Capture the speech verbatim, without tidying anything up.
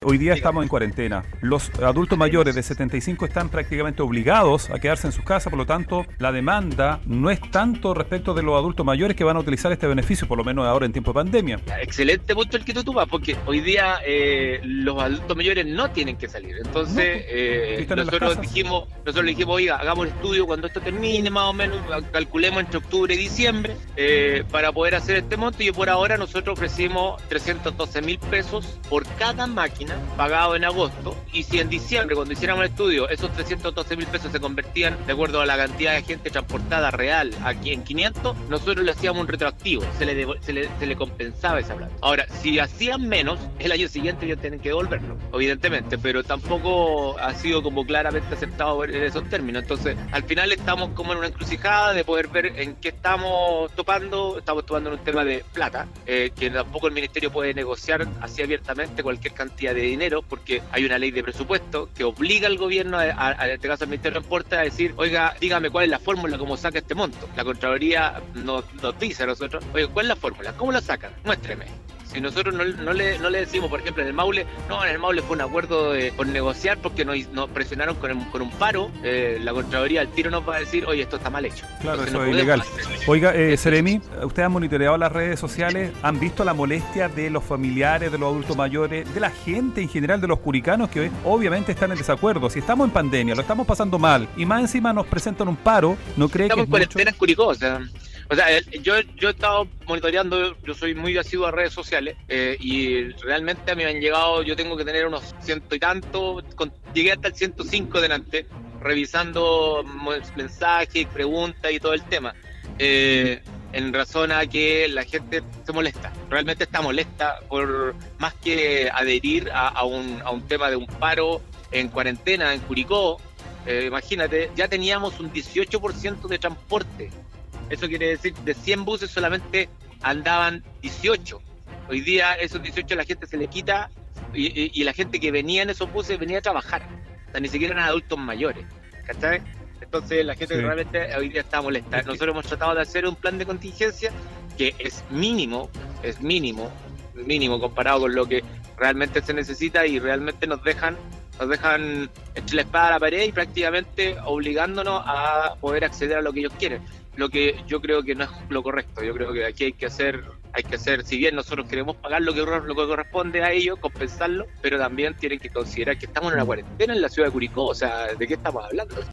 hoy día estamos en cuarentena. Los adultos mayores de setenta y cinco están prácticamente obligados a quedarse en sus casas, por lo tanto, la demanda no es tanto respecto de los adultos mayores que van a utilizar este beneficio, por lo menos ahora en tiempo de pandemia. Excelente punto el que tú tomas, porque hoy día eh, los adultos mayores no tienen que salir. Entonces, no, eh, nosotros dijimos, nosotros le dijimos, oiga, hagamos un estudio cuando esto termine, más o menos, calculemos entre octubre y diciembre, eh, para poder hacer este monto, y por ahora nosotros ofrecimos trescientos doce mil pesos por cada máquina pagado en agosto, y si en diciembre, cuando hiciéramos el estudio, esos trescientos doce mil pesos se convertían, de acuerdo a la cantidad de gente transportada real aquí en quinientos, nosotros le hacíamos un retroactivo, se le, devo, se le, se le compensaba esa plata. Ahora, si hacían menos, el año siguiente ya tienen que devolverlo, evidentemente, pero tampoco ha sido como claramente aceptado en esos términos. Entonces, al final estamos como en una encrucijada de poder ver en qué estamos topando. Estamos topando en un tema de plata, eh, que tampoco el ministerio puede negociar así abiertamente cualquier cantidad de dinero, porque hay una ley de presupuesto que obliga al gobierno, a, a, a, en este caso al Ministerio de Transporte, a decir, oiga, dígame cuál es la fórmula, cómo saca este monto. La Contraloría nos, nos dice a nosotros, oiga, ¿cuál es la fórmula? ¿Cómo la sacan? Muéstreme. Si nosotros no, no, le, no le decimos, por ejemplo, en el Maule, no, en el Maule fue un acuerdo de, por negociar porque nos, nos presionaron con, el, con un paro, eh, la Contraloría al tiro nos va a decir, oye, esto está mal hecho. Claro, entonces eso no es ilegal. Oiga, eh, Eso Seremi, ¿ustedes han monitoreado las redes sociales? ¿Han visto la molestia de los familiares, de los adultos mayores, de la gente en general, de los curicanos, que obviamente están en desacuerdo? Si estamos en pandemia, lo estamos pasando mal, y más encima nos presentan un paro, ¿no cree estamos que es en cuarentena mucho? en Curicó, o sea... O sea, yo, yo he estado monitoreando, yo soy muy asiduo a redes sociales, eh, y realmente a mí me han llegado, yo tengo que tener unos ciento y tanto, con, llegué hasta el ciento cinco delante, revisando mensajes, preguntas y todo el tema, eh, en razón a que la gente se molesta, realmente está molesta por más que adherir a, a, un, a un tema de un paro en cuarentena en Curicó. Eh, imagínate, ya teníamos un dieciocho por ciento de transporte. Eso quiere decir, de cien buses solamente andaban dieciocho. Hoy día esos dieciocho la gente se le quita, y, y, y la gente que venía en esos buses venía a trabajar. O sea, ni siquiera eran adultos mayores, ¿cachai? Entonces la gente sí. realmente hoy día está molesta. Nosotros hemos tratado de hacer un plan de contingencia que es mínimo, es mínimo, mínimo comparado con lo que realmente se necesita, y realmente nos dejan nos dejan entre la espada a la pared y prácticamente obligándonos a poder acceder a lo que ellos quieren. Lo que yo creo que no es lo correcto. Yo creo que aquí hay que hacer, hay que hacer, si bien nosotros queremos pagar lo que, lo que corresponde a ellos, compensarlo, pero también tienen que considerar que estamos en una cuarentena en la ciudad de Curicó. O sea, ¿de qué estamos hablando?